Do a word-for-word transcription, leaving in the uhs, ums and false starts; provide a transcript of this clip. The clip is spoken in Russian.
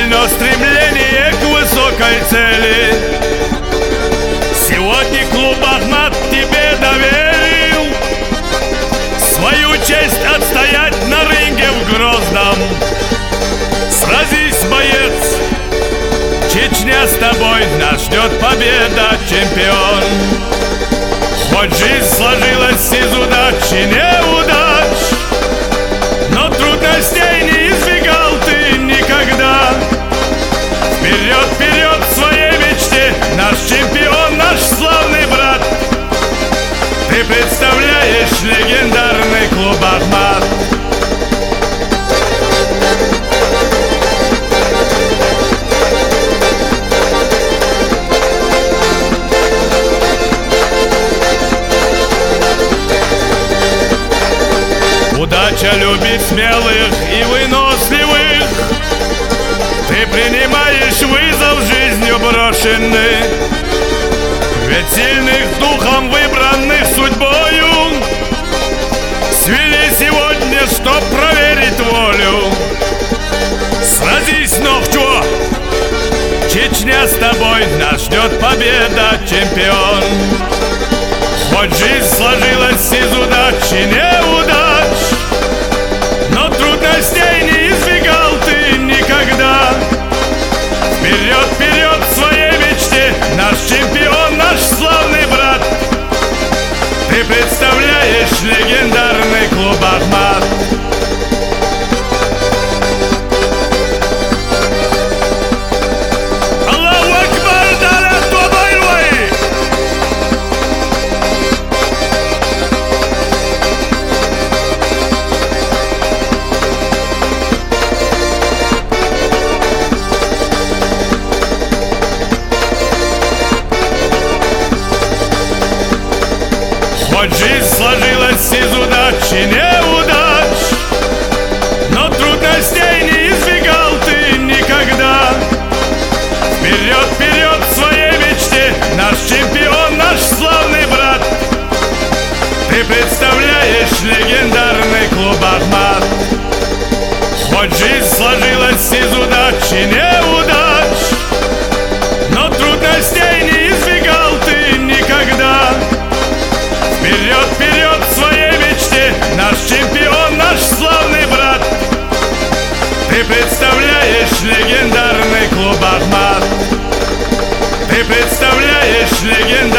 сильно стремление к высокой цели. Сегодня клуб «Ахмат» тебе доверил свою честь отстоять на ринге в Грозном. Сразись, боец, Чечня с тобой, нас ждет победа, чемпион. Хоть жизнь сложилась из удач и неудач, но трудностей не избегал ты никогда. Вперед, вперед к своей мечте, наш чемпион, наш славный брат. Ты представляешь легендарный клуб «Ахмат». Удача любит смелых и выносливых. Ты принимаешь вызов жизнью брошенный. Ведь сильных духом, выбранных судьбою, свели сегодня, чтоб проверить волю. Сразись, Нохчо, Чечня с тобой, нас ждет победа, чемпион. Хоть жизнь сложилась из удач и неудач, но трудностей не избегал ты никогда. Вперед, вперед к своей мечте, наш чемпион, наш славный брат. Ты представляешь легендарный клуб «Ахмат». Хоть жизнь сложилась из удач и неудач, но трудностей не избегал ты никогда. Вперед, вперед к своей мечте, наш чемпион, наш славный брат. Ты представляешь легендарный клуб «Ахмат». Хоть жизнь сложилась из удач и неудач, но трудностей не избегал ты никогда. Вперед, вперед к своей мечте, наш чемпион, наш славный брат. Ты представляешь легендарный клуб «Ахмат». Ты представляешь легендарный